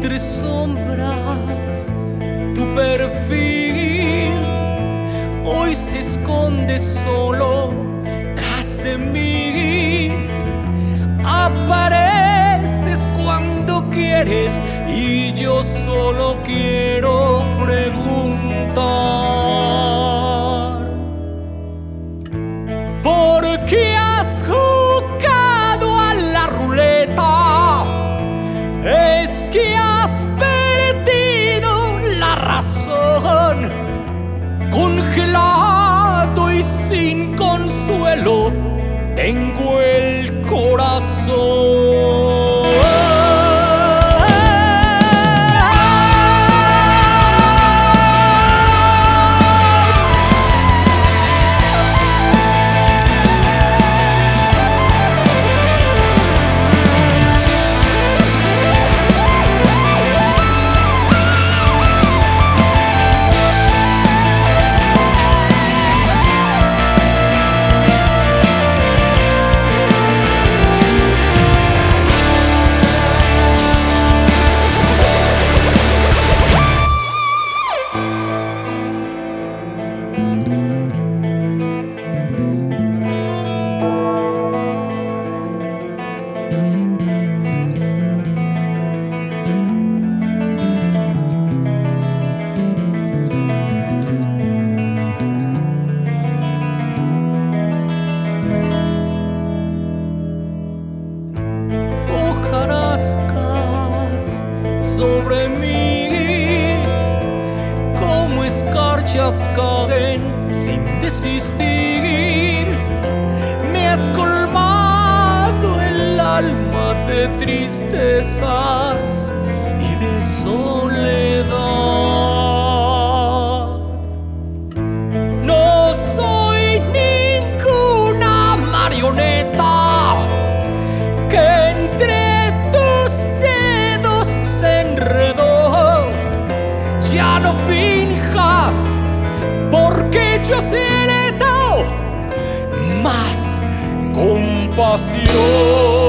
entre sombras tu perfil hoy se esconde solo tras de mí. Apareces cuando quieres y yo solo quiero preguntar: ¿por qué has jugado a la ruleta? Es que has perdido la razón. Congelado y sin consuelo tengo el corazón. Sobre mí, como escarchas caen sin desistir. Me has colmado el alma de tristezas y de soledad. No soy ninguna marioneta que entre ya no finjas, porque yo siento más compasión.